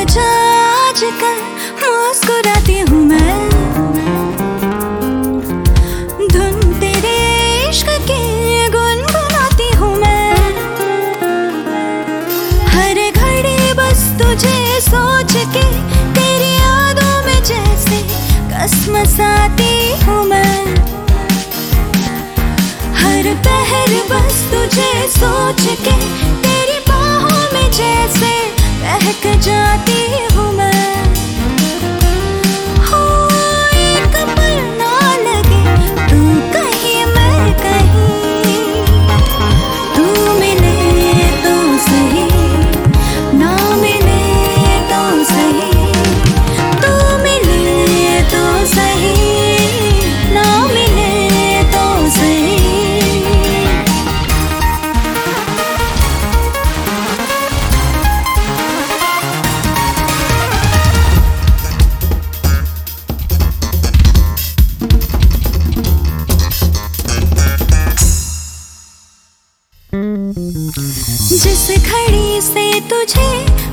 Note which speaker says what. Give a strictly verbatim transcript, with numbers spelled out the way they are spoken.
Speaker 1: सोचा आजकल मुस्कुराती हूँ मैं, धुन तेरे इश्क की गुनगुनाती हूँ मैं। हर घड़ी बस तुझे सोच के तेरी यादों में जैसे कसमसाती हूँ मैं। हर पहर बस तुझे सोच के तेरी बाहों में जैसे बहक जाती हूँ मैं। हो एक पल ना लगे तू कहीं मैं कहीं, तू मिले तो सही ना मिले तो सही, तू मिले तो सही ना मिले तो सही। जिस घड़ी से तुझे